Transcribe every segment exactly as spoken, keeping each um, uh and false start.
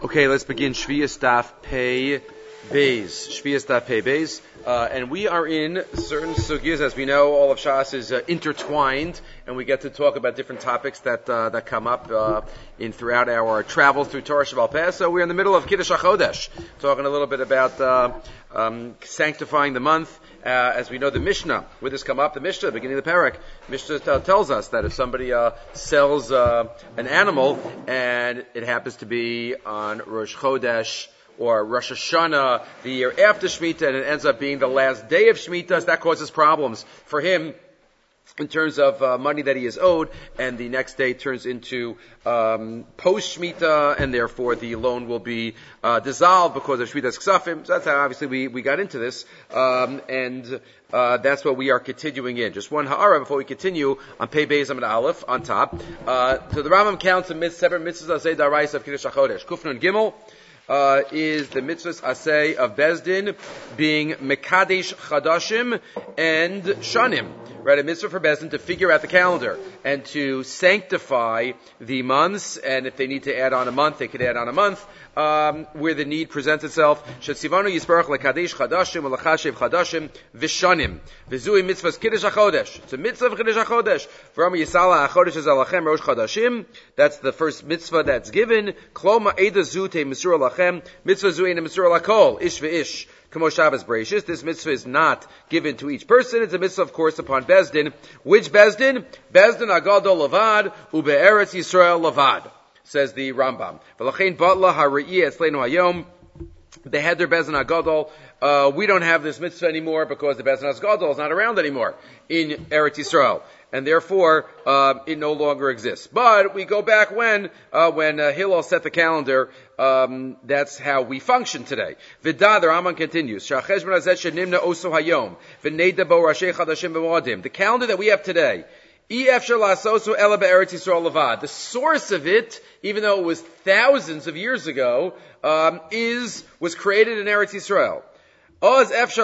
Okay, let's begin Shviyas Daf Pei Beis. Shviyas Daf Pei Beis. Uh, and we are in certain sugyas. As we know, all of Shas is uh, intertwined, and we get to talk about different topics that uh, that come up uh, in throughout our travels through Torah Sheba'al Peh. So we're in the middle of Kiddush HaChodesh, talking a little bit about uh, um, sanctifying the month. Uh, as we know, the Mishnah, where this come up, the Mishnah, beginning of the parak, Mishnah t- tells us that if somebody uh, sells uh, an animal and it happens to be on Rosh Chodesh or Rosh Hashanah, the year after Shemitah, and it ends up being the last day of Shemitah, that causes problems for him in terms of uh, money that he is owed, and the next day turns into um, post-Shemitah, and therefore the loan will be uh, dissolved because of Shemitah's Ksafim. So that's how obviously we, we got into this, um, and uh, that's what we are continuing in. Just one ha'ara before we continue on Pei Beis Amud Aleph on top. Uh, so the Rambam counts a mitzvah, separate mitzvahs aseh d'oraisa of Kiddush HaChodesh. Kufnun Gimel Uh, is the mitzvahs aseh of Bezdin being Mekadesh Chadashim and Shanim. Right, a mitzvah for Bezdin to figure out the calendar and to sanctify the months, and if they need to add on a month, they could add on a month, um, where the need presents itself. Shetzivanu Yisbarach Lekadesh Chadashim Ulachashev Chadashim Vishanim. V'zui mitzvahs Kiddush HaChodesh. It's a mitzvah of Kiddush HaChodesh. V'ram Yisala HaChodesh Zalachem Rosh Chadashim. That's the first mitzvah that's given. Kloma Eda Zute Misur Lachem. Mitzvah Zui and Misur Lakol. Ish ve'ish. Kamo Shabbos Breishis. This mitzvah is not given to each person. It's a mitzvah, of course, upon Bezdin. Which Bezdin? Bezdin Agadol Lavad Ube'eretz Yisrael Lavad, says the Rambam. V'lachein batla ha're'iyah etzleinu hayom. They had their Bezdin Agadol. Uh, we don't have this mitzvah anymore because the Bezdin Agadol is not around anymore in Eretz Yisrael, and therefore uh, it no longer exists. But we go back when uh, when uh, Hillel set the calendar. Um, that's how we function today. V'da, the Rambam continues. The calendar that we have today, the source of it, even though it was thousands of years ago, um, is was created in Eretz Yisrael. It's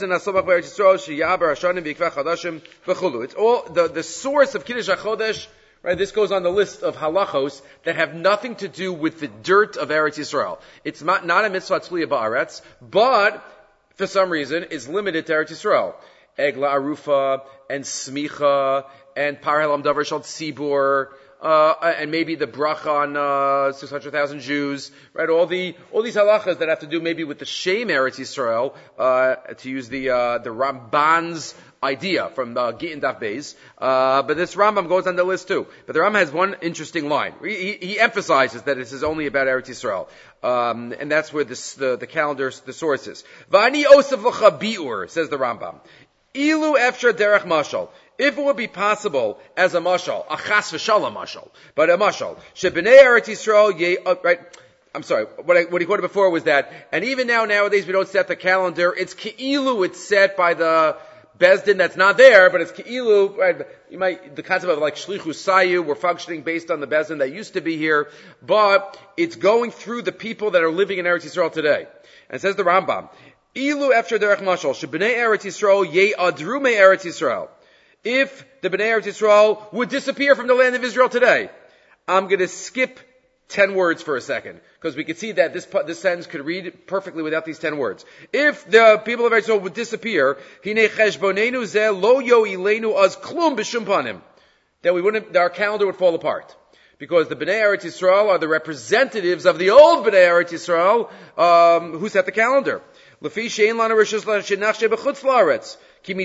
all the, the source of Kiddush HaChodesh. Right, this goes on the list of halachos that have nothing to do with the dirt of Eretz Yisrael. It's not, not a mitzvah tzliya ba'aretz, but for some reason is limited to Eretz Yisrael. Egla arufa and smicha and parhelam davar shal tzibur, uh, and maybe the bracha on uh, six hundred thousand Jews. Right, all the all these halachas that have to do maybe with the shame Eretz Yisrael, uh, to use the uh, the Ramban's idea from uh, Gittin Daf Beis, uh, but this Rambam goes on the list too. But the Rambam has one interesting line. He, he, he emphasizes that this is only about Eretz Yisrael, um, and that's where this, the the calendar, the source is. V'ani osav l'cha bi'ur, says the Rambam. Ilu efshar derech mashal. If it would be possible as a mashal, a chas v'shalom mashal, but a mashal, shebnei Eretz Yisrael ye, uh, right. I'm sorry, what, I, what he quoted before was that, and even now, nowadays, we don't set the calendar, it's ke'ilu, it's set by the Bezdin that's not there, but it's Ke'ilu, right? You might, the concept of like Shlichus Sayu, we're functioning based on the Bezdin that used to be here, but it's going through the people that are living in Eretz Yisrael today. And it says the Rambam, Ilu efshar derech mashal, shebnei Eretz Yisrael ye'adru me Eretz Yisrael. If the Bnei Eretz Yisrael would disappear from the land of Israel today, I'm gonna skip ten words for a second, because we could see that this this sentence could read perfectly without these ten words. If the people of Israel would disappear, hine cheshbonenu zeh lo yoilenu az klum b'shum panim, that we wouldn't, that our calendar would fall apart, because the Bnei Eretz Yisrael are the representatives of the old Bnei Eretz Yisrael, um, who set the calendar. Lefi shein lana rishus shenachshe b'chutz la'aretz.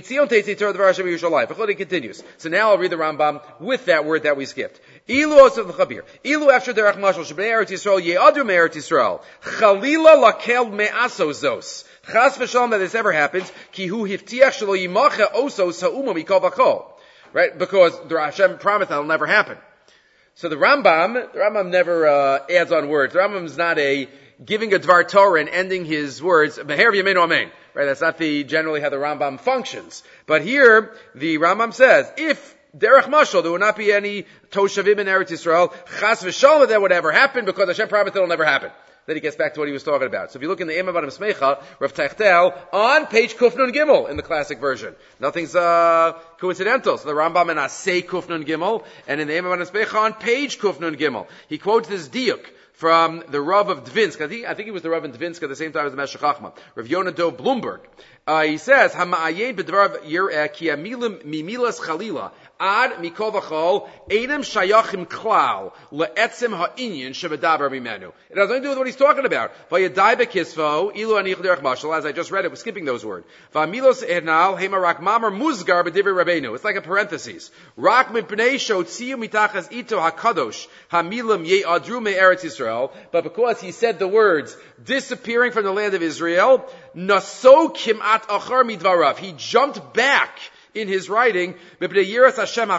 It continues. So now I'll read the Rambam with that word that we skipped. Ilu osav l'chabir. Ilu after derech mashal shebnei Eretz Yisrael ye'adu me'Eretz Yisrael. Chalila lakel me'aso zos. Chas v'shalom that this ever happens. Ki hu hiftiach shelo yimacha osos ha'uma mikol v'kol. Right? Because the Hashem promised that will never happen. So the Rambam, the Rambam never uh, adds on words. The Rambam is not a giving a Dvar Torah and ending his words, Be'er v'yameinu amen. Right, that's not the, generally how the Rambam functions. But here, the Rambam says, if derech mashal, there will not be any toshavim in Eretz Yisrael, chas v'shalom, that would ever happen, because Hashem promised it will never happen. Then he gets back to what he was talking about. So if you look in the Ema Banim Smecha, Rav Teichtel, on page Kufnun Gimel, in the classic version. Nothing's, uh, coincidental. So the Rambam in Asay Kufnun Gimel, and in the Ema Banim Smecha on page Kufnun Gimel. He quotes this diuk from the Rav of Dvinsk. I think, I think he was the Rav in Dvinsk at the same time as the Meshech Chochmah, Rav Yonah Dov Bloomberg. Uh, he says, "Hama'ayin b'dvarav yireh ki amilim mimilas chalila ad mikol v'chol edim shayachim klal le'etzim ha'inyan shebedaber mimenu." It has nothing to do with what he's talking about. Vayadai bekisvo ilu anich derech mashal. As I just read it, we're skipping those words. Va'milos ernal hema rak mamar muzgar b'divrei Rabbeinu. It's like a parenthesis. Rak mipnei shotziu mitachas ito hakadosh hamilim ye'adru me'eretz Yisrael. But because he said the words disappearing from the land of Israel, naso kimat achar midvarav. He jumped back in his writing, because it's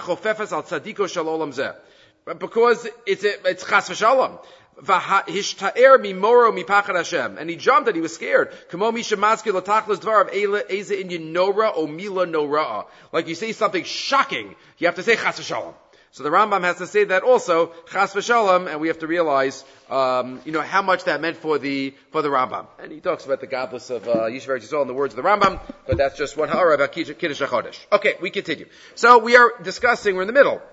a, it's chas v'shalom. V'hishtaer mimoro mipachad Hashem. And he jumped and he was scared. Kamo misha maskir l'tachlis dvarav eze inyan nora o mila nora'a. Like you say something shocking, you have to say chas v'shalom. So the Rambam has to say that also, chas v'shalom, and we have to realize, um, you know, how much that meant for the, for the Rambam. And he talks about the godless of, uh, Yishuv Eretz Yisrael in the words of the Rambam, but that's just one ha'ara about Kiddush HaChodesh. Okay, we continue. So we are discussing, we're in the middle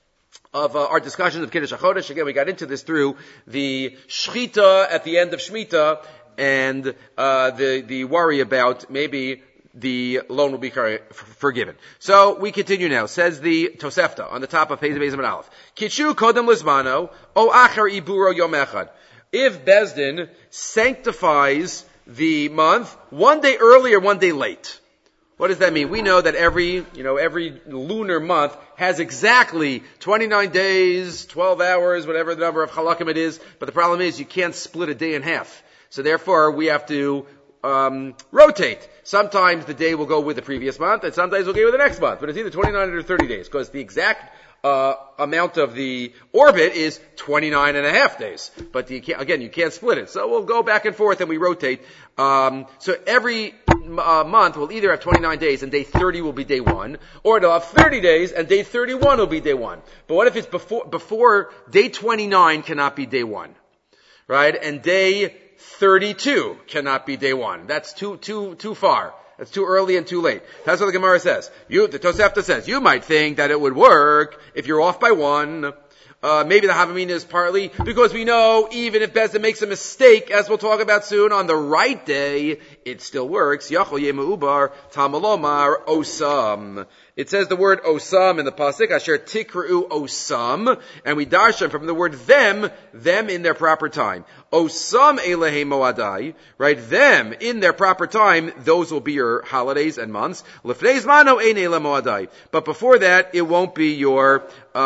of uh, our discussions of Kiddush HaChodesh. Again, we got into this through the Shechita at the end of Shemitah, and, uh, the, the worry about maybe the loan will be forgiven. So we continue now. Says the Tosefta on the top of Pei Beis Amud Aleph. Kichu kodem lizmano o achar iburo yom echad. If Bezdin sanctifies the month one day early or one day late. What does that mean? We know that every, you know, every lunar month has exactly twenty-nine days, twelve hours, whatever the number of halakim it is. But the problem is you can't split a day in half. So therefore we have to Um, rotate. Sometimes the day will go with the previous month, and sometimes we'll go with the next month. But it's either twenty-nine or thirty days, because the exact uh, amount of the orbit is twenty-nine and a half days. But you can't, again, you can't split it. So we'll go back and forth and we rotate. Um, so every uh, month will either have twenty-nine days and day thirty will be day one, or it'll have thirty days and day thirty-one will be day one. But what if it's before, before day twenty-nine cannot be day one, right? And day thirty-two cannot be day one. That's too, too, too far. That's too early and too late. That's what the Gemara says. You, the Tosefta says, you might think that it would work if you're off by one. Uh, maybe the Havamina is partly because we know even if Bezdin makes a mistake, as we'll talk about soon, on the right day, it still works. Yachol yema ubar tamalomar osam. It says the word osam in the pasuk, asher tikru osam, and we darshan from the word them, them in their proper time. Osam elehe moadai, right? Them in their proper time, those will be your holidays and months. Lefnei zmano ein ele moadai, but before that, it won't be your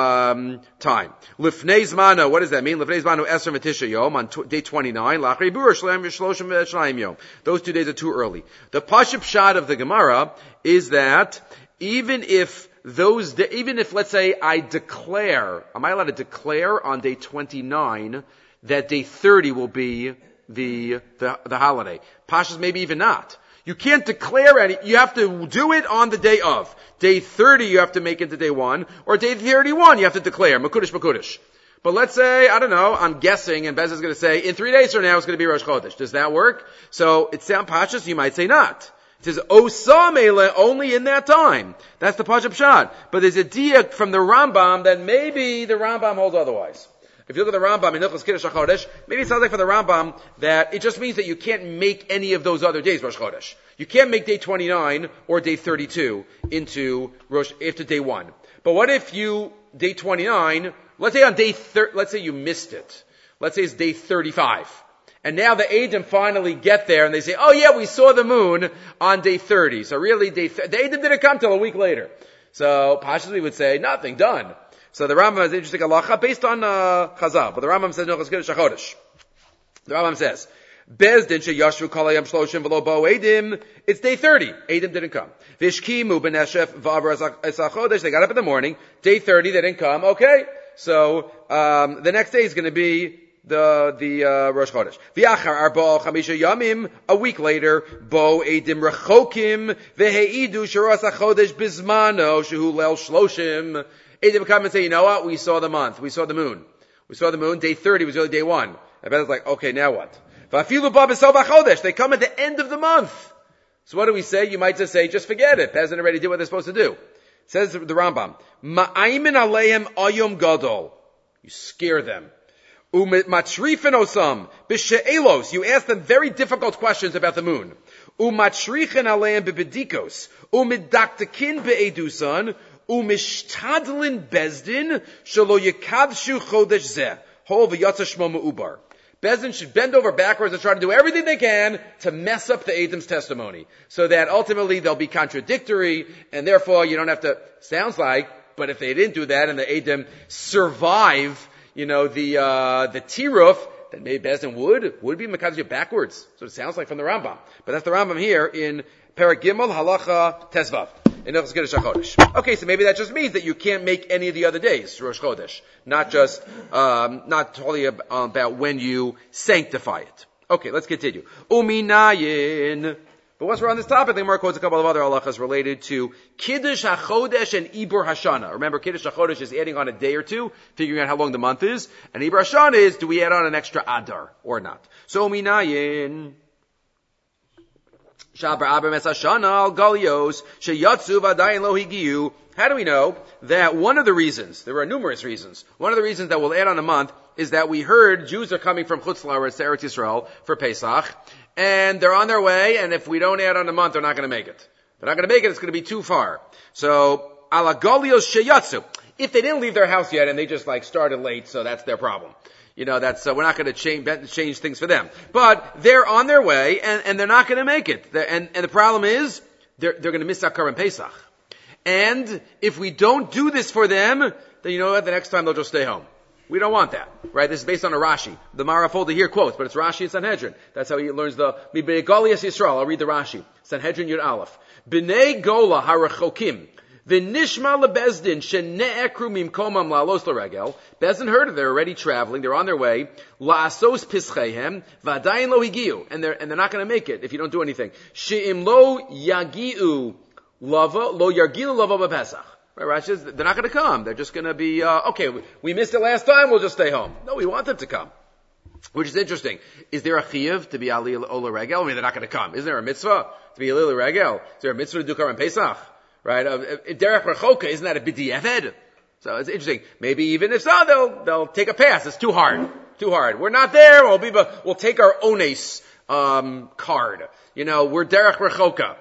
um, time. Lefnei zmano, what does that mean? Lefnei zmano esrem v'tisha yom on t- day twenty-nine. Lachri bur shleim v'shloshim v'shleim yom. Those two days are too early. The pashup shad of the Gemara is that even if those, de- even if, let's say, I declare, am I allowed to declare on day twenty-nine that day thirty will be the, the, the holiday? Pashas maybe even not. You can't declare any, you have to do it on the day of. Day thirty you have to make into day one, or day thirty-one you have to declare, Makudish Makudish. But let's say, I don't know, I'm guessing, and Bez is going to say, in three days from now it's going to be Rosh Chodesh. Does that work? So, it sounds Pashas, you might say not. It says, Osamele, only in that time. That's the Pashup Shad. But there's a diak from the Rambam that maybe the Rambam holds otherwise. If you look at the Rambam in Hilchos Kiddush HaChodesh, maybe it sounds like for the Rambam that it just means that you can't make any of those other days Rosh Chodesh. You can't make day twenty-nine or day thirty-two into Rosh, after day one. But what if you, day twenty-nine, let's say on day thir- let's say you missed it. Let's say it's day thirty-five. And now the Eidim finally get there and they say, oh yeah, we saw the moon on day thirty. So really, day th- the Eidim didn't come till a week later. So, Pashas we would say, nothing, done. So the Rambam has an interesting halacha based on, uh, Chazal. But the Rambam says, no, it's Kiddush HaChodesh. The Rambam says, Bezdin sheyashvu kol hayam shloshim v'lo bo Eidim. It's day thirty. Eidim didn't come. Vishkimu b'neshef v'avar es HaChodesh. They got up in the morning. Day thirty, they didn't come. Okay. So, um, the next day is going to be the, the, uh, Rosh Chodesh. V'achar arba chamisha yamim, a week later, bo Eidim rechokim, v'heidu sheras HaChodesh bizmano, shehu leil shloshim. Eidim come and say, you know what? We saw the month. We saw the moon. We saw the moon. Day thirty was really day one. And Bez's like, okay, now what? V'afilu ba b'sov HaChodesh. They come at the end of the month. So what do we say? You might just say, just forget it. Bezin already did what they're supposed to do. Says the Rambam, Ma'aymin aleim ayom gadol. You scare them. Umatrifin osam b'she'elos. You ask them very difficult questions about the moon. Umatrichin aleim b'bedikos. Umidaktakin be'edusan. Umishtadlin bezdin shelo yikadshu chodesh zeh. Hol v'yatza shmo me'ubar. Bezdin should bend over backwards and try to do everything they can to mess up the Adam's testimony, so that ultimately they'll be contradictory, and therefore you don't have to. Sounds like, but if they didn't do that and the Adam survive, you know, the uh the tiruf, then maybe Bezdin would would be mekadosh backwards. So it sounds like from the Rambam, but that's the Rambam here in Perek Gimel Halacha Tezvav. In Hilchos Kiddush HaChodesh. Okay, so maybe that just means that you can't make any of the other days Rosh Chodesh, not just, um, not totally ab- about when you sanctify it. Okay, let's continue. Uminayin. But once we're on this topic, the Gemara quotes a couple of other halachas related to Kiddush HaChodesh and Ibur Hashana. Remember, Kiddush HaChodesh is adding on a day or two, figuring out how long the month is, and Ibur Hashana is, do we add on an extra Adar or not? So Uminayin. How do we know that one of the reasons, there are numerous reasons, one of the reasons that we'll add on a month is that we heard Jews are coming from Chutz La'aretz to Eretz Yisrael for Pesach, and they're on their way, and if we don't add on a month, they're not going to make it. They're not going to make it, it's going to be too far. So, ala galios sheyatsu. If they didn't leave their house yet and they just like started late, so that's their problem. You know, that's, uh, we're not going to change, change things for them. But they're on their way, and, and they're not going to make it. They're, and, and the problem is, they're, they're going to miss Akar and Pesach. And if we don't do this for them, then you know what, the next time they'll just stay home. We don't want that, right? This is based on a Rashi. The Mara folder here quotes, but it's Rashi and Sanhedrin. That's how he learns the, Mibnei Golias Yisrael. I'll read the Rashi. Sanhedrin Yud Aleph. B'nei Gola harachokim. V'nishma lebezdin shene'ekru mimkomam la'alos l'regel. Bezdin heard it. They're already traveling. They're on their way. La'asos pischeihem v'adayin lo higiu. And they're, and they're not going to make it if you don't do anything. She'im lo yagiu lava, lo yargilu lava b'pesach. Right, Rashi says they're not going to come. They're just going to be, uh, okay, we, we missed it last time, we'll just stay home. No, we want them to come. Which is interesting. Is there a chiyuv to be ali ola regel? I mean, they're not going to come. Isn't there a mitzvah to be ali regel? Is there a mitzvah to do Karban Pesach? Right? Derech Rechoka, isn't that a b'diavad? So it's interesting. Maybe even if so, they'll, they'll take a pass. It's too hard. Too hard. We're not there. We'll be, we'll take our ones, um, card. You know, we're Derech Rechoka.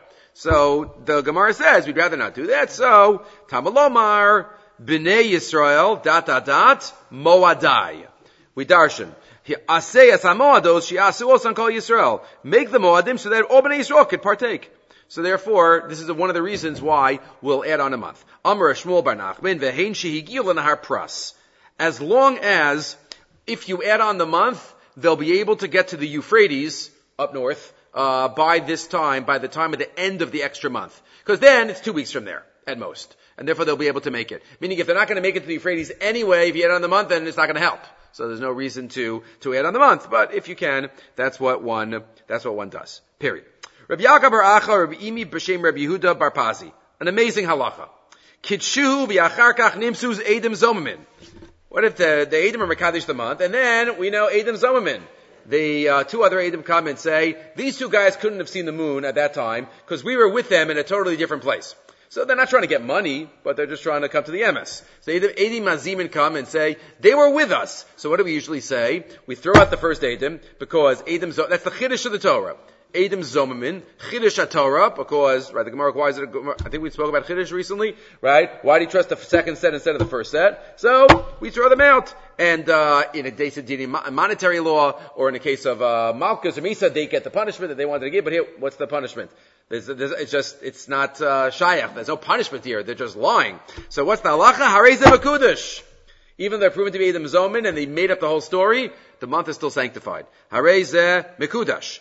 So the Gemara says we'd rather not do that. So, Tamalomar, B'nai Yisrael, dot, dot, dot, Moadai. We darshan. Aseh es ha-moados, she'asu osan kol Yisrael. Make the Moadim so that all B'nai Yisrael could partake. So therefore, this is one of the reasons why we'll add on a month. Amar Shmuel bar Nachman ve'hein shehigiu l'nahar pras. As long as, if you add on the month, they'll be able to get to the Euphrates up north uh by this time, by the time of the end of the extra month. Because then it's two weeks from there, at most. And therefore they'll be able to make it. Meaning if they're not going to make it to the Euphrates anyway, if you add on the month, then it's not going to help. So there's no reason to, to add on the month. But if you can, that's what one, that's what one does. Period. Rabbi Yaakov bar Acha, Rabbi Imi b'shem Rabbi Yehuda bar Pazi. An amazing halacha. Kitshu v'yachar kach nimsuz Edom zomamin. What if the, the Edom are Mekadesh the month, and then we know Edom zomamin. The uh, two other Edom come and say, these two guys couldn't have seen the moon at that time, because we were with them in a totally different place. So they're not trying to get money, but they're just trying to come to the M S. So Edom Mazimin come and say, they were with us. So what do we usually say? We throw out the first Edom, because Edom, that's the Chiddush of the Torah. Edom Zomamin, Chiddush HaTorah, because, right, the Gemara requires it, I think we spoke about Chiddush recently, right? Why do you trust the second set instead of the first set? So, we throw them out. And, uh, in a case of monetary law, or in a case of, uh, Malchus or Misa, they get the punishment that they wanted to give, but here, what's the punishment? There's, there's, it's just, it's not, uh, shayach. There's no punishment here. They're just lying. So what's the halacha? Harei zeh mekudesh. Even though they're proven to be Edom Zomin, and they made up the whole story, the month is still sanctified. Harei zeh mekudesh.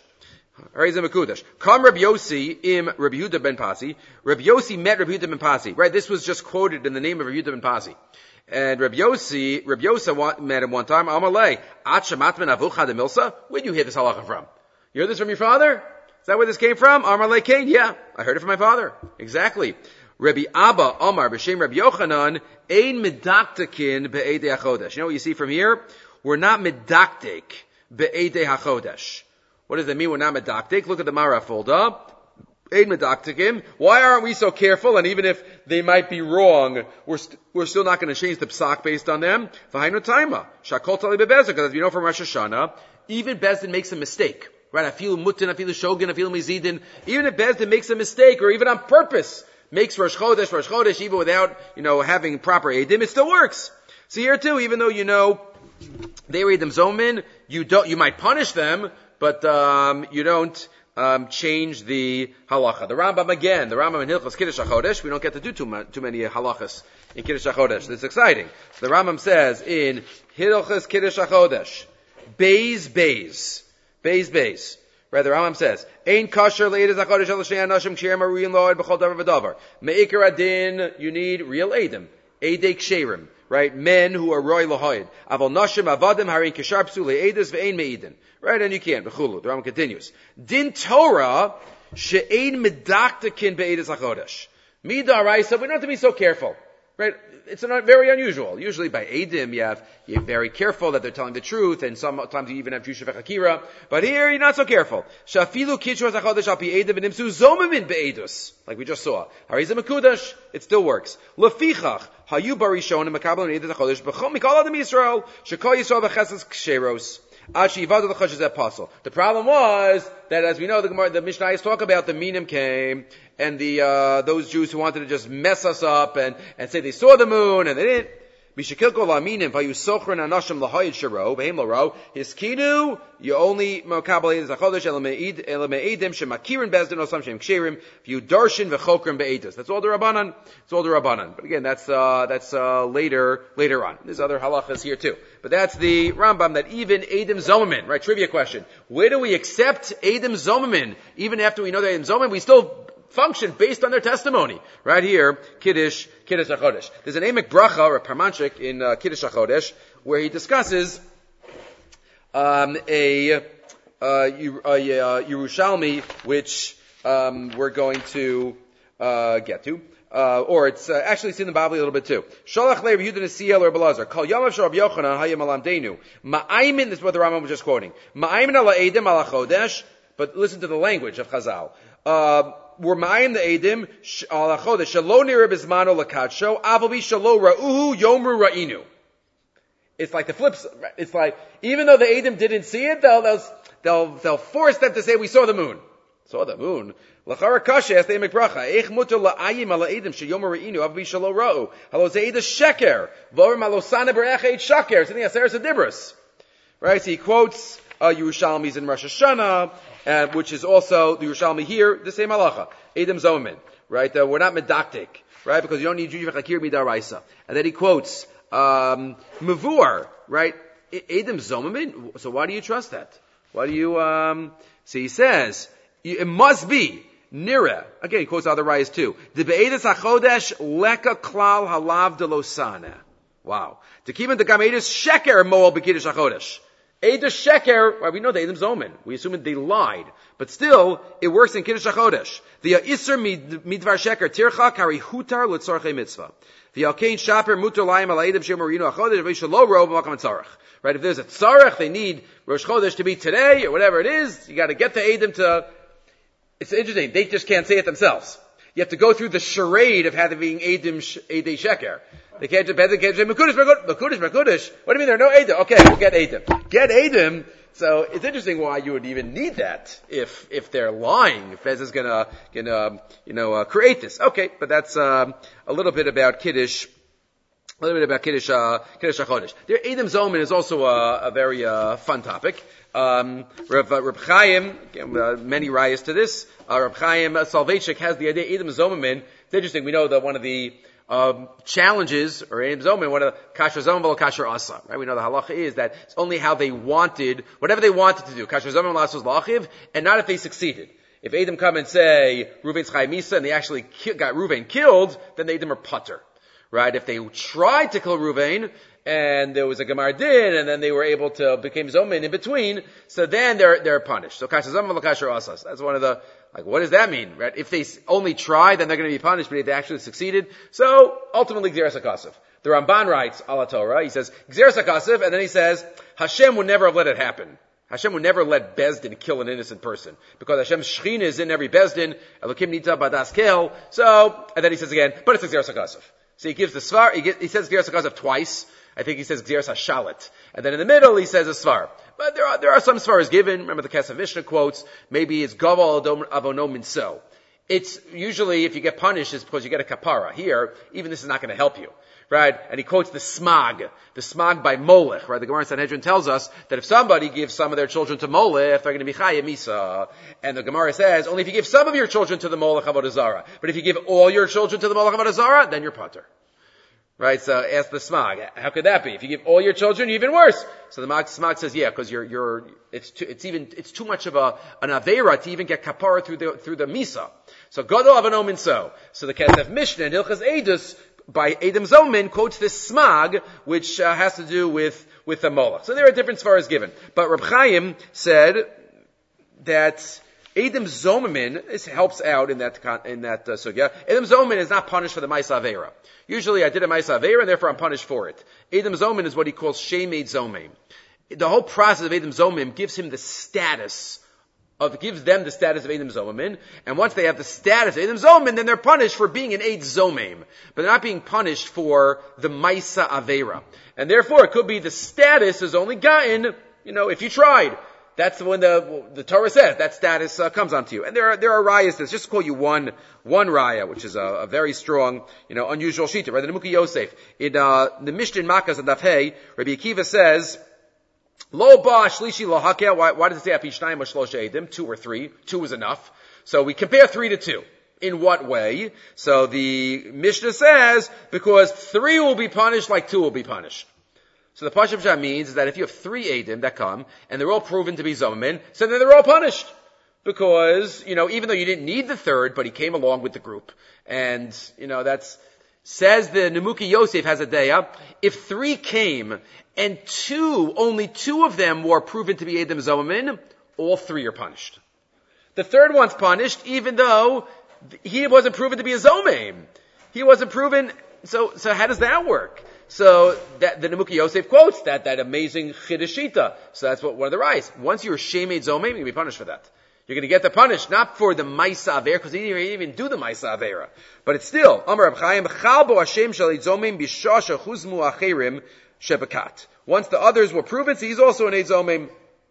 Come Rabbi Yossi im Rabbi Yehuda ben Pasi. Rabbi Yossi met Rabbi Yehuda ben Pasi. Right, this was just quoted in the name of Rabbi Yehuda ben Pasi. And Rabbi Yossi, Rabbi Yosa met him one time. Amalei, At shamat ben avucha de milsa. Where do you hear this halacha from? You heard this from your father? Is that where this came from? Amalei Cain. Yeah, I heard it from my father. Exactly. Rabbi Abba Omar b'shem Rabbi Yochanan ein medaktakin be'edei hachodesh. You know what you see from here? We're not medaktik be'edei hachodesh. What does that mean? We're not medaktik. Look at the Mara folder. Eid medaktikim. Why aren't we so careful? And even if they might be wrong, we're st- we're still not going to change the psak based on them. V'hainu taima shakol tali bebezer, because as you know from Rosh Hashanah, even Bezdin makes a mistake, right? I feel mutin, I feel shogun, I feel mizidin. Even if Bezdin makes a mistake, or even on purpose makes Rosh Chodesh, Rosh Chodesh, even without you know having proper edim, it still works. So here too, even though you know they read them zomin, you don't, you might punish them, but um, you don't. Um, change the halacha. The Rambam again, the Rambam in Hilchos Kiddush HaChodesh, we don't get to do too, much, too many halachas in Kiddush HaChodesh. It's exciting. So the Rambam says in Hilchos Kiddush HaChodesh, Beis Beis, Beis Beis. Right, the Rambam says, Ein kasher le'edus HaChodesh el shnei anashim ksherim aruyin lo'ed b'chol davar v'davar. Me'ikar adin, you need real edim. Edei ksherim. Right, men who are roy lahoid. Aval nashim avadim harin kishar psule edus ve'ein me'idin. Right, and you can't. B'chulu. The Rambam continues. Din Torah she'ein medaktakin be'edus hachodesh. Midaraisa, we don't have to be so careful. Right, it's not very unusual. Usually by edim, you have you're very careful that they're telling the truth, and sometimes you even have Jusha v'chakira. But here, you're not so careful. Shafilu kitshur hachodesh al pi edim v'nimsu zomamin be'edus, like we just saw. Harizim mekudash, it still works. Lefichach. Hayu barishonim makabel and edus hachodesh b'chol mikol adam Yisrael shekol Yisrael b'chesed ksheros. The problem was that, as we know, the Gemara, the Mishnayos talk about the Minim came, and the uh, those Jews who wanted to just mess us up and, and say they saw the moon and they didn't. Mishakilko laminim vayu sochron anashim lahayid shiro v'hem laro hiskinu. You only makabel edus hachodesh elameid elameidim shemakirin bezdin osam shem ksherim v'yu darshin v'chokrim be'edus. That's all the Rabbanan. It's all the Rabbanan. But again, that's uh, that's uh, later later on. There's other halachas here too. But that's the Rambam that even edim zomamin. Right? Trivia question: where do we accept edim zomamin? Even after we know that edim zomamin, we still function based on their testimony. Right here, Kiddush, Kiddush HaChodesh. There's an Emek Bracha, or a Parmanchik, in uh, Kiddush HaChodesh, where he discusses um, a, uh, a, a Yerushalmi, which um, we're going to uh, get to. Uh, or it's uh, actually seen in the Bible a little bit too. Sholach le Yehuda Nesiel or Belazar. Kol Yamav Shor Yochanan Hayam Alamdeinu. Ma'aymin, this is what the Rambam was just quoting. Ma'aymin ala Edim ala Chodesh. But listen to the language of Chazal. Uh, We're ma'ayim the edim ala chodesh shelo nira bizmano lakadsho avabi shelo ra'uhu yomru ra'inu. It's like the flips. It's like even though the edim didn't see it, they'll they'll they'll, they'll force them to say we saw the moon. Saw the moon. Lachara kasha as they make bracha. Eich muter la'ayim ala edim sheyomer ra'inu avabi shelo ra'u. Halo zeida sheker v'orim alosane berecha et shaker. It's in the Aseres Adibros. Right. So he quotes uh, Yerushalmi's in Rosh Hashanah. Uh, which is also the Yerushalmi here, the same halacha. Edom Zomin, right? Uh, we're not medaktik, right? Because you don't need Juju V'chakir Midaraisa. And then he quotes, um, Mavur, right? Edom Zomin? So why do you trust that? Why do you, um, so he says, it must be, Nira. Again, he quotes other rayas too. The Be'edus HaChodesh Leka Klal Halav de Losana. Wow. To keep in the Gamedus Sheker Moel B'Kiddush HaChodesh. Eidah Sheker, well, we know they Edom Zomin. We assume they lied. But still, it works in Kiddush HaChodesh. The Isser Midvar Sheker Tircha Kari Hutar L'Tzorchei Mitzvah. The Alkein Shaper Mutar Layim Al Edom Shemarino HaChodesh V'Shalo Ro B'Makam Tzarech. Right, if there's a Tzarech, they need Rosh Chodesh to be today, or whatever it is, you gotta get the Edom to, it's interesting, they just can't say it themselves. You have to go through the charade of having Edom, Edei Sheker. They can't just, they can't say, Mekudesh, Mekudesh, Mekudesh. What do you mean there are no Edom? Okay, we'll get Edom. Get Edom. So it's interesting why you would even need that if, if they're lying, if Fez is gonna, gonna, you know, uh, create this. Okay, but that's, um, a little bit about Kiddush, a little bit about Kiddush, uh, Kiddush HaChodesh. There, Edom Zomin is also a, a very, uh, fun topic. Um, Reb, uh, Reb Chaim, uh, many rayas to this. Uh, Reb Chaim uh, Soloveitchik has the idea Edom Zomin. It's interesting. We know that one of the Um, challenges, or Edom Zomin, one of the kasher zomin v'lo kasher asa, right? We know the halacha is that it's only how they wanted, whatever they wanted to do, kasher zomin v'lo was lachiv, and not if they succeeded. If Edom come and say, Reuven's chai misa, and they actually ki- got Reuven killed, then the Edom are putter, right? If they tried to kill Reuven, and there was a Gemar Din, and then they were able to, became Zomin in between, so then they're, they're punished. So kasher zomin v'lo kasher asa. That's one of the, like, what does that mean, right? If they only try, then they're going to be punished, but if they actually succeeded, so, ultimately, Gzeres HaKasav. The Ramban writes, ala Torah, he says, Gzeres HaKasav, and then he says, Hashem would never have let it happen. Hashem would never let Bezdin kill an innocent person because Hashem's Shechina is in every Bezdin. Elokim nita badas kel. So, and then he says again, but it's a Gzeras HaKasav. So he gives the Svar, he, get, he says Gzeras HaKasav twice. I think he says Gzeras HaShalit. And then in the middle he says a Svar. But there are, there are some Svaras given. Remember the Kesef Mishnah quotes, maybe it's Gaval Avono Minso. It's usually if you get punished it's because you get a kapara. Here, even this is not going to help you. Right? And he quotes the smag, the smag by Molech, right? The Gemara in Sanhedrin tells us that if somebody gives some of their children to Molech, they're going to be Chaya Misa. And the Gemara says, only if you give some of your children to the Molech Avodah Zarah. But if you give all your children to the Molech Avodah Zarah, then you're patur. Right? So ask the smag, how could that be? If you give all your children, you're even worse. So the smag says, yeah, because you're, you're, it's too, it's even, it's too much of a, an Aveira to even get kapara through the, through the Misa. So Gadol Avano Minso. So the Kesef Mishnah and Hilchas Eidus, by Adam Zomin quotes this smag, which uh, has to do with, with the Molech. So there are different svaras given. But Reb Chaim said that Adam Zomin, this helps out in that, in that uh, sugya. Adam Zomin is not punished for the Maisa Aveira. Usually I did a Maisa Aveira and therefore I'm punished for it. Adam Zomin is what he calls Shemed Zomim. The whole process of Adam Zomim gives him the status Of, gives them the status of Edom Zomim, and once they have the status of Edom Zomim, then they're punished for being an Eid Zomim. But they're not being punished for the Maisa Aveira. And therefore, it could be the status is only gotten, you know, if you tried. That's when the, the Torah says, that status uh, comes onto you. And there are, there are rayas, let's just call you one, one raya, which is a, a very strong, you know, unusual shita, right? The Nemuki Yosef. In, uh, the Mishnah in Makkah and Daf Hey, Rabbi Akiva says, Lo ba shlishi lo hakel. Why, why does it say apishnayim or shlosha edim? Two or three. Two is enough. So we compare three to two. In what way? So the Mishnah says, because three will be punished like two will be punished. So the Pashup Shah means is that if you have three edim that come, and they're all proven to be zomin, so then they're all punished. Because, you know, even though you didn't need the third, but he came along with the group. And, you know, that's, says the Nemuki Yosef has a daya, if three came, and two, only two of them were proven to be Edom Zomin, all three are punished. The third one's punished, even though he wasn't proven to be a Zomim. He wasn't proven, so, so how does that work? So, that, the Nemuki Yosef quotes that, that amazing Chidashita. So that's what, one of the rights. Once you're Shemed Zomim, you're going to be punished for that. You're going to get the punish, not for the Maisa Avera, because he didn't even do the Maisa Avera. But it's still, Amar Reb Chaim, Chalbo Hashem Shal Zomim Bishasha Chuzmu Acherim Shebekat. Once the others were proven, so he's also an Eid Zomim.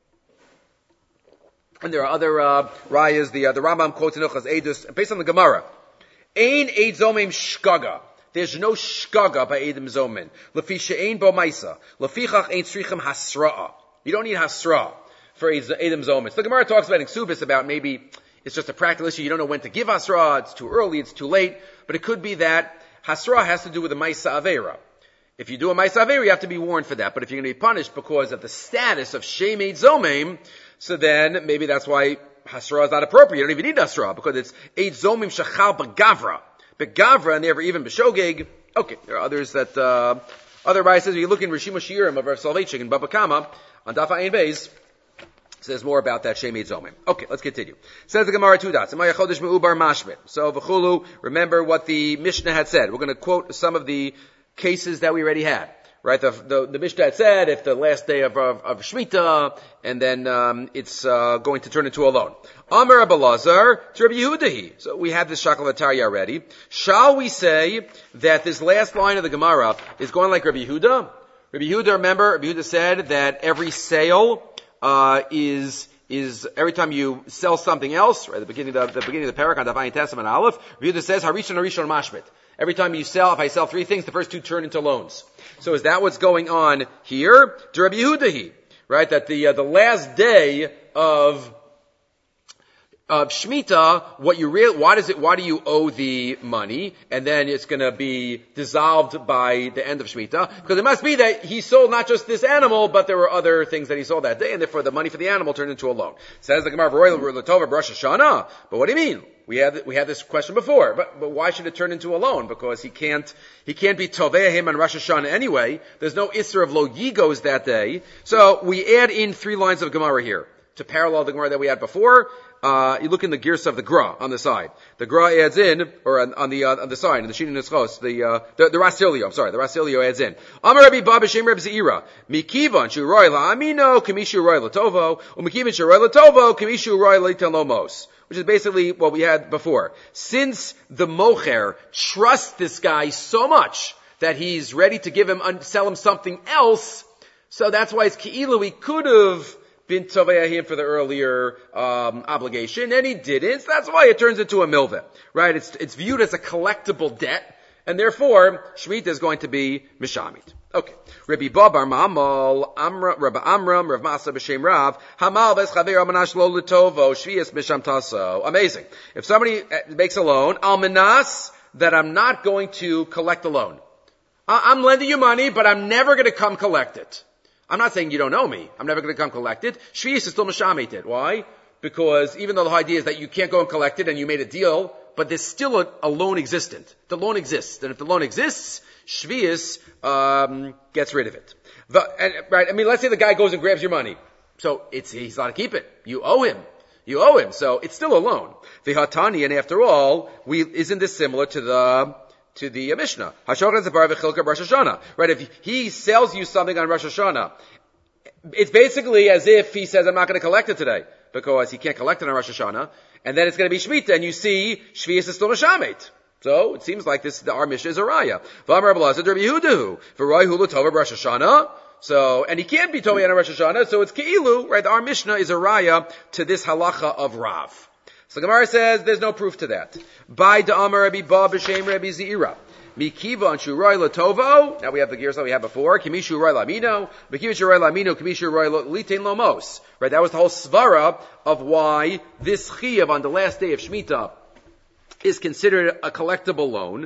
And there are other, uh, rayas, the, uh, the Rambam quotes in Ilchas Eidus, based on the Gemara. Ein Eid Zomim Shkaga. There's no Shkaga by Edom Zomin. Lefi she'ein bo Maisa. Lefichach ein tzrichem hasra'a. You don't need hasra for Edom Zomin. So the Gemara talks about in Ksubis about maybe it's just a practical issue. You don't know when to give hasra. It's too early. It's too late. But it could be that hasra has to do with the Maisa Avera. If you do a Maisa Avera, you have to be warned for that. But if you're going to be punished because of the status of Shemed Zomim, so then maybe that's why hasra is not appropriate. You don't even need hasra because it's Eid Zomim Shachal Begavra. Begavra, and never even Beshogeg. Okay, there are others that, uh, other rabbis says, you look in Rishima Shiurim of Rav Soloveitchik in Baba Kama, on Daf Ayin Beis, says more about that Shemed Zomim. Okay, let's continue. Says the Gemara two dots. So, V'chulu, remember what the Mishnah had said. We're going to quote some of the cases that we already had. Right, the, the, the Mishnah had said if the last day of, of, of Shemitah, and then, um, it's, uh, going to turn into a loan. Amar Abelazar to Rabbi Yehudahi. So we have this Shakalatarya already. Shall we say that this last line of the Gemara is going like Rabbi Yehuda? Rabbi Yehuda, remember, Rabbi Yehuda said that every sale, uh, is, is every time you sell something else, right, at the beginning of the, the beginning of the parak on Davayin Testament Aleph, Rabbi Yehuda says, Harishon Harishon Mashmit. Every time you sell, if I sell three things, the first two turn into loans. So is that what's going on here? To Rabbi Yehudahi, right? That the uh, the last day of of Shemitah, what you real, why does it? Why do you owe the money? And then it's going to be dissolved by the end of Shemitah, because it must be that he sold not just this animal, but there were other things that he sold that day, and therefore the money for the animal turned into a loan. Says the Gemara, "V'roil Rosh Hashanah." But what do you mean? We had we had this question before, but but why should it turn into a loan? Because he can't he can't be toveh him on Rosh Hashanah anyway. There's no isser of lo yigos that day. So we add in three lines of Gemara here to parallel the Gemara that we had before. uh, you look in the Girsa of the Gra on the side. The Gra adds in, or on, on the uh, on the sign, in the Shini Neschos, the, uh, the, the Rasilio, I'm sorry, the Rasilio adds in. Amar Rabbi Baba Shem Reb Zeira, Mikivan Shu Roy La'amino, Kamishu Roy Latovo, or Mikivan Shu Roy Latovo, Kamishu Roy Latelomos. Which is basically what we had before. Since the mocher trusts this guy so much that he's ready to give him, sell him something else, so that's why it's Ki'ilu, he could have been Tovayahim for the earlier um, obligation, and he didn't. So that's why it turns into a milveh, right? It's it's viewed as a collectible debt, and therefore Shemitah is going to be Mishamit. Okay. Rabbi Babar Ma'amal, Amra, Rabbi Amram, Rav Masa B'Shem Rav, Hamal Ves Chaver Amanash Lo L'Tovo, Shvias Misham Taso. Amazing. If somebody makes a loan, Almanas, that I'm not going to collect the loan. I'm lending you money, but I'm never going to come collect it. I'm not saying you don't owe me. I'm never going to come collect it. Shvias is still Mishamit. Why? Because even though the idea is that you can't go and collect it and you made a deal, but there's still a, a loan existent. The loan exists. And if the loan exists, Shvius um, gets rid of it. The, and, right? I mean, let's say the guy goes and grabs your money. So it's he's not to keep it. You owe him. You owe him. So it's still a loan. The Hatani, and after all, we isn't this similar to the to the uh, Mishnah? Right? If he sells you something on Rosh Hashanah, it's basically as if he says, I'm not going to collect it today, because he can't collect it on Rosh Hashanah, and then it's going to be Shemitah, and you see, Shvius is still Mishamit. So, it seems like this, our Mishnah is a Raya. So, and he can't be Tovei on Rosh Hashanah, so it's Ke'ilu, right? Our Mishnah is a Raya to this halacha of Rav. So, Gemara says, there's no proof to that. By Da'amar Rabbi Ba B'Shem Rabbi Zeira. Mikiva and Shurai Latovo. Now we have the gears that we had before. Kimishu Rai Lamino. Mikiva Shurai Lamino. Kimishu Rai Litain Lomos. Right? That was the whole svara of why this chiyav on the last day of Shemitah is considered a collectible loan.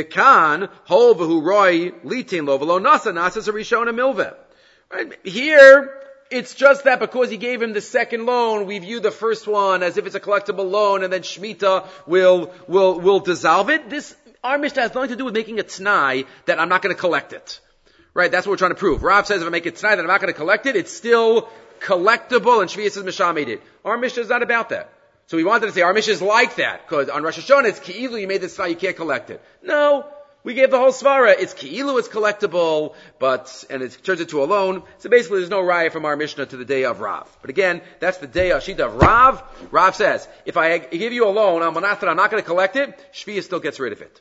Vikan hol v'hu Rai Litain Lo v'lo nasa nasa sarishona milveh. Right? Here, it's just that because he gave him the second loan, we view the first one as if it's a collectible loan, and then Shemitah will will will dissolve it. This Our Mishnah has nothing to do with making a t'nai that I'm not going to collect it. Right? That's what we're trying to prove. Rav says if I make a t'nai that I'm not going to collect it, it's still collectible, and Shvius says Mishamid it. Our Mishnah is not about that. So we wanted to say our Mishnah is like that, because on Rosh Hashanah it's Ki'ilu, you made this t'nai, you can't collect it. No. We gave the whole svara. It's Ki'ilu, it's collectible, but, and it turns into a loan. So basically there's no raya from our Mishnah to the day of Rav. But again, that's the day of Shita of Rav. Rav says, if I give you a loan, I'm not going to collect it, Shvius still gets rid of it.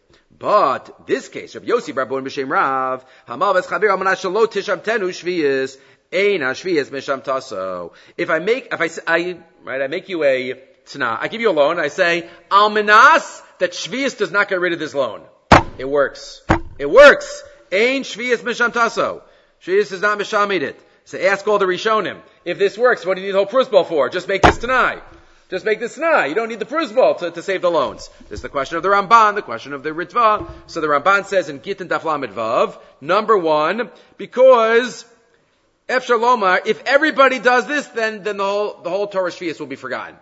But this case, Rabbi Yossi Barabon B'Shem Rav, Hamal V'Schaver Amanash Shelo Tishamtenu Shvius, Eina Shvius Misham Taso. If I make, if I, I, right, I make you a t'na, I give you a loan, I say, Almanas, that Shvius does not get rid of this loan. It works. It works. Ein Shvius Misham Taso. Shvius is not Mishamid it. So ask all the Rishonim. If this works, what do you need the whole Prus Ball for? Just make this t'nai. Just make this t'nai. You don't need the Prus Ball to, to save the loans. This is the question of the Ramban, the question of the Ritva. So the Ramban says in Gittin Daf Lamed Vav, number one, because Efshar Lomar, if everybody does this, then, then the whole, the whole Torah Shvius will be forgotten.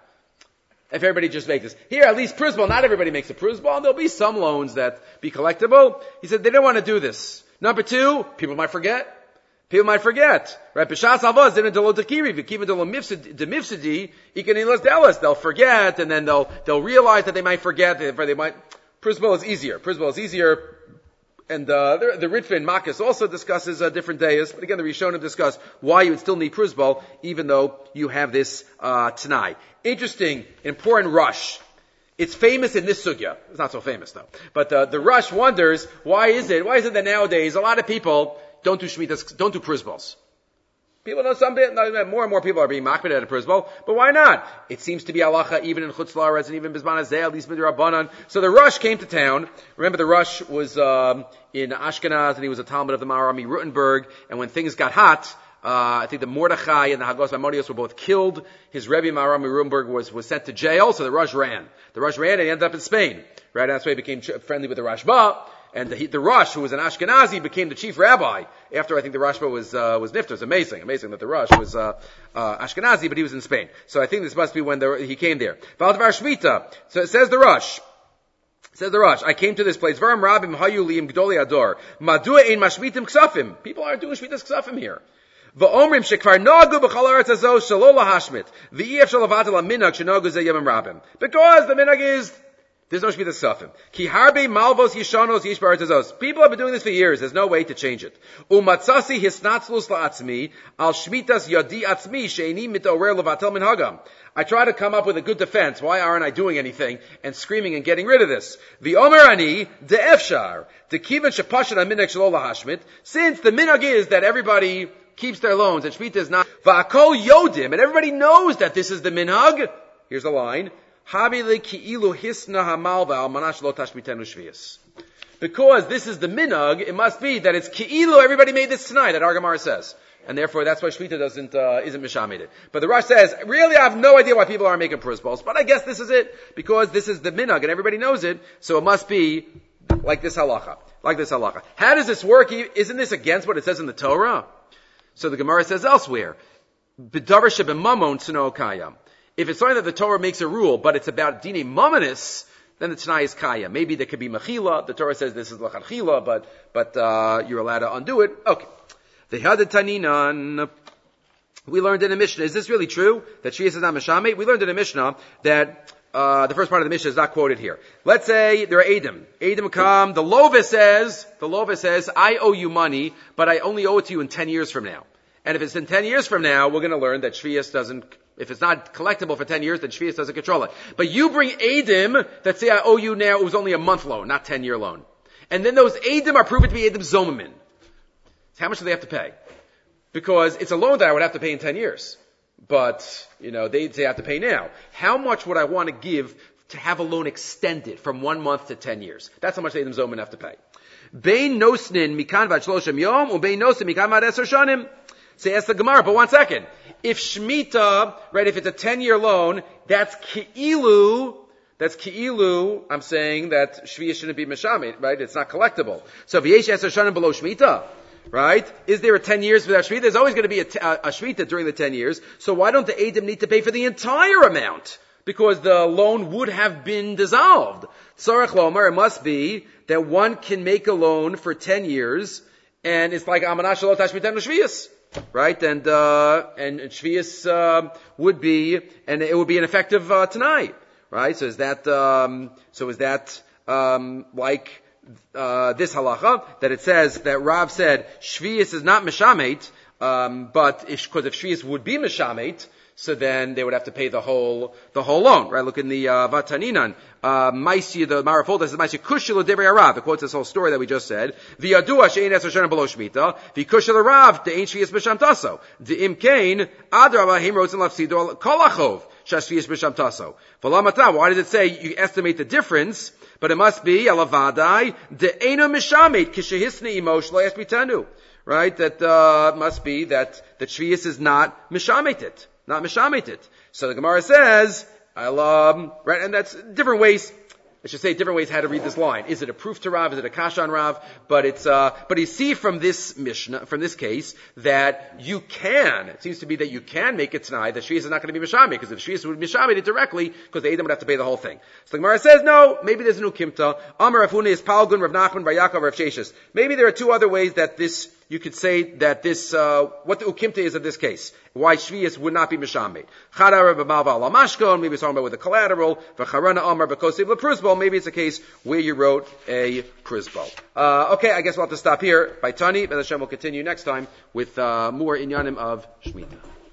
If everybody just makes this. Here, at least Prus Ball, not everybody makes a Prus Ball, and there'll be some loans that be collectible. He said they don't want to do this. Number two, people might forget. People might forget. Right? B'shas avos, then delo dekiri, v'kiva delo mifsidi, ikanilas delas. They'll forget, and then they'll, they'll realize that they might forget, they, they might, Prus Ball is easier. Prus Ball is easier. And uh, the, the Ritva in Makkas also discusses uh, different days, but again the Rishonim discuss why you would still need Prus Ball, even though you have this uh, t'nai. Interesting, important rush. It's famous in this sugya. It's not so famous though. But uh, the rush wonders why is it? Why is it that nowadays a lot of people don't do shmitas, don't do Prus Balls? People know some bit, more and more people are being makbid at a Prus Ball, but why not? It seems to be halacha even in Chutz La'aretz and even Bizman Hazeh, at least Midrabanan. So the Rush came to town. Remember the Rush was um, in Ashkenaz, and he was a Talmud of the Maharami Rutenberg, and when things got hot, uh, I think the Mordechai and the Hagos Maimonides were both killed. His Rebbe Maharami Rutenberg was, was sent to jail, so the Rush ran. The Rush ran and he ended up in Spain. Right? That's why he became friendly with the Rashba. And the, the Rush, who was an Ashkenazi, became the chief rabbi after I think the Rashba was uh, was nifter. It's amazing, amazing that the Rush was uh, uh, Ashkenazi, but he was in Spain. So I think this must be when the, he came there. Valdavar Shmita. So it says the Rush. It says the Rush. I came to this place. Varam Rabim Hayu Liim Gdoli Ador. Madua ein mashmitim ksafim. People aren't doing shmitas ksafim here. V'omrim shekvar nagu b'chol haaretz hazo shelo lahashmit. V'yef shel levatel haminhag shenagu ze yemim rabim. Because the minhag is, there's no shmita safim. Ki harbe malvos yishanos yish b'haaretz hazos. People have been doing this for years. There's no way to change it. Umatzasi hisnatzlus la'atzmi al shmitas yadi atzmi she'eni mitorer levatel minhagam. I try to come up with a good defense. Why aren't I doing anything and screaming and getting rid of this? The Omer Ani, the Efshar, the Kivan Shapashan Aminak Shalola Hashmit, since the minhag is that everybody keeps their loans and Shmita is not, Va'akol Yodim, and everybody knows that this is the minhag. Here's a line. Habile Ki'ilu Hisna Hamalva Al Manash Lo Tashmitenu Shvius. Because this is the minhag, it must be that it's Ki'ilu, everybody made this tonight, that Argamar says. And therefore, that's why Shmita doesn't, uh, isn't mishamed. But the Rosh says, really, I have no idea why people are making prusballs, but I guess this is it, because this is the minhag, and everybody knows it, so it must be like this halacha. Like this halacha. How does this work? Isn't this against what it says in the Torah? So the Gemara says elsewhere, B'davar shebemamon tzno kayam. If it's something that the Torah makes a rule, but it's about dini mamanis, then the Tanai is kaya. Maybe there could be mechila. The Torah says this is lachanchila, but, but, uh, you're allowed to undo it. Okay. The Hadad Taninan, we learned in a Mishnah, is this really true? That Shvius is not Meshameh? We learned in a Mishnah that, uh, the first part of the Mishnah is not quoted here. Let's say there are Edom. Edom come, the Lova says, the Lova says, I owe you money, but I only owe it to you in ten years from now. And if it's in ten years from now, we're gonna learn that Shvius doesn't, if it's not collectible for ten years, then Shvius doesn't control it. But you bring Edom that say I owe you now, it was only a month loan, not ten year loan. And then those Edom are proven to be Edom Zomamin. How much do they have to pay? Because it's a loan that I would have to pay in ten years. But, you know, they, they have to pay now. How much would I want to give to have a loan extended from one month to ten years? That's how much the Edom Zomamin have to pay. Bein nosnin mikan vad shloshim yom, u bein nosnin mikan vad eser shanim. Say, ask the Gemara, but one second. If Shemitah, right, if it's a ten-year loan, that's Ki'ilu, that's Ki'ilu, I'm saying that Shvius shouldn't be Meshamit, right? It's not collectible. So if Yesh eser shanim below Shemitah, right? Is there a ten years without Shemitah? There's always going to be a, t- a, a Shemitah during the ten years. So why don't the Edom need to pay for the entire amount? Because the loan would have been dissolved. Tzarech Lomer, it must be that one can make a loan for ten years, and it's like Amanah Shalot Hashmitenu Shvius. Right? And, uh, and, and Shvius, uh, would be, and it would be an effective, uh, tonight. Right? So is that, um, so is that, um, like, Uh, this halacha, that it says that Rav said Shvius is not Meshameit, um, but because if, if Shvius would be Meshameit, so then they would have to pay the whole the whole loan, right? Look in the uh, Vataninan, uh, Maisi, the Marafol, says Maisi Kushil Devrei Rav. It quotes this whole story that we just said. V'yadua she'ein eser shanim below Shmita. V'kushil Rav de'ein Shvius b'sham taso. De'im kain adraba him rotzen lafsido kolachov shashvius b'sham taso. V'lamata. Why does it say you estimate the difference? But it must be alavadai de'eno mishamit kishehisne emosh lo yasmitanu. Right? That uh, must be that that Shvius is not mishametit. Not mishametit. So the Gemara says, I'll, um, right, and that's different ways, I should say different ways how to read this line. Is it a proof to Rav? Is it a kasha on Rav? But it's, uh, but you see from this Mishnah, from this case, that you can, it seems to be that you can make it tonight, that Shvius is not going to be Mishameh, because if Shvius would be Mishameh it directly, because the Edom would have to pay the whole thing. So the Gemara says, no, maybe there's a new Kimta. Amar Rafune is Palgun, Rav Nachman, Bar Yaakov, Rav Sheshes. Maybe there are two other ways that this, you could say that this, uh, what the ukimta is of this case. Why Shvius would not be Mishameh. Chadar b'malva ala mashkon, maybe it's talking about with a collateral. V'charana amar b'kosiv l'prusbal, maybe it's a case where you wrote a prusbal. Uh, okay, I guess we'll have to stop here. By Tani, Ben Hashem will continue next time with, uh, more inyanim of Shemitah.